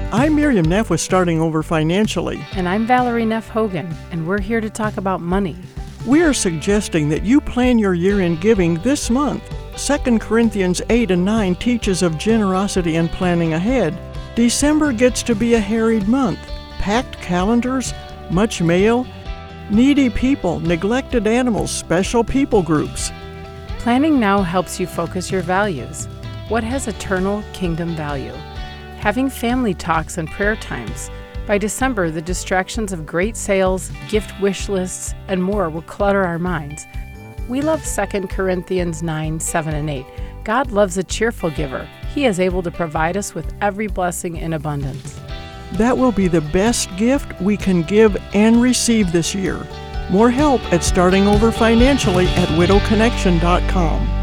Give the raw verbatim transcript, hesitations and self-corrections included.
I'm Miriam Neff with Starting Over Financially. And I'm Valerie Neff Hogan, and we're here to talk about money. We are suggesting that you plan your year-end giving this month. Second Corinthians eight and nine teaches of generosity and planning ahead. December gets to be a harried month. Packed calendars, much mail, needy people, neglected animals, special people groups. Planning now helps you focus your values. What has eternal kingdom value? Having family talks and prayer times. By December, the distractions of great sales, gift wish lists, and more will clutter our minds. We love Second Corinthians nine, seven, and eight. God loves a cheerful giver. He is able to provide us with every blessing in abundance. That will be the best gift we can give and receive this year. More help at Starting Over Financially at widow connection dot com.